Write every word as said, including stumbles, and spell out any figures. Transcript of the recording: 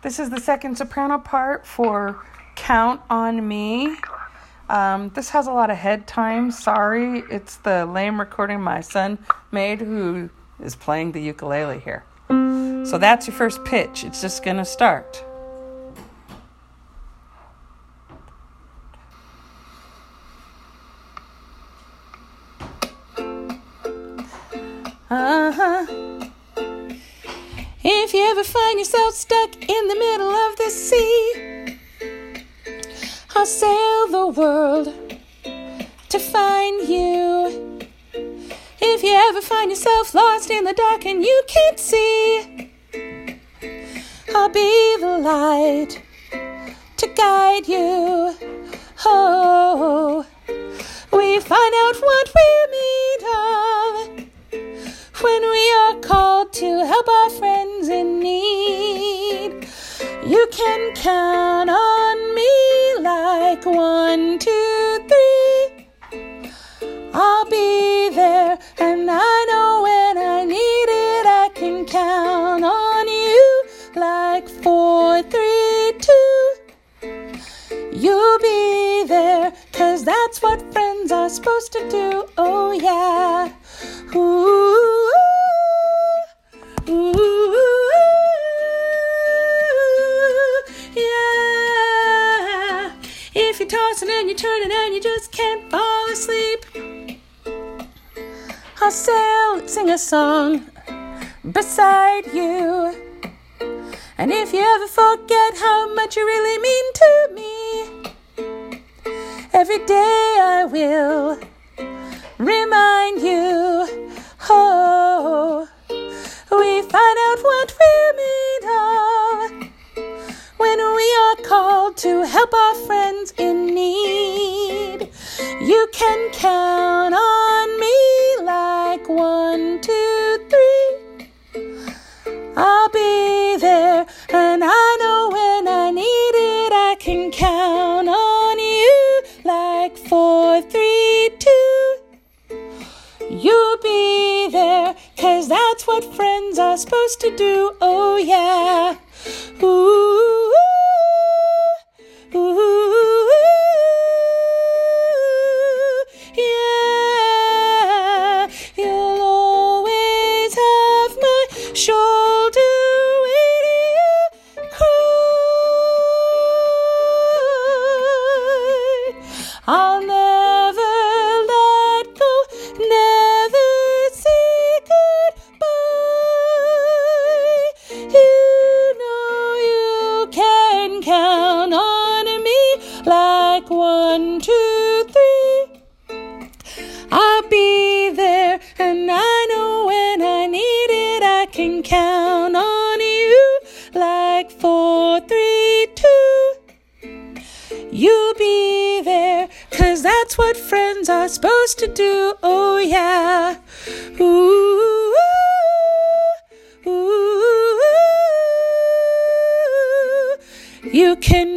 This is the second soprano part for Count on Me. Um, this has a lot of head time. Sorry, it's the lame recording my son made who is playing the ukulele here. So that's your first pitch. It's just going to start. Uh-huh. If you ever find yourself stuck in the middle of the sea, I'll sail the world to find you. If you ever find yourself lost in the dark and you can't see, I'll be the light to guide you. Oh, we find out what we're made of when we are called to help our friends in need. You can count on me like one, two, three. I'll be there, and I know when I need it, I can count on you like four, three, two. You'll be there, 'cause that's what friends are supposed to do. Oh yeah. Ooh, ooh, yeah. If you're tossing and you're turning and you just can't fall asleep, I'll sail, sing a song beside you. And if you ever forget how much you really mean to me, every day I will remind you. Oh, we find out what we're made of when we are called to help our friends in need. You can count on me like one, two, three. I'll be there, and I know when I need it, I can count on you like four, three, two. You'll be there, 'cause that's what friends are supposed to do. Oh yeah. Ooh, ooh, ooh, yeah. You'll always have my shoulder when you cry. I'll never let go, never say goodbye. You know you can count on me like one, two, three. I'll be there, and I know when I need it, I can count on you like four, three, two. You'll be there, 'cause that's what friends are supposed to do. Oh yeah. Ooh, ooh, ooh. You can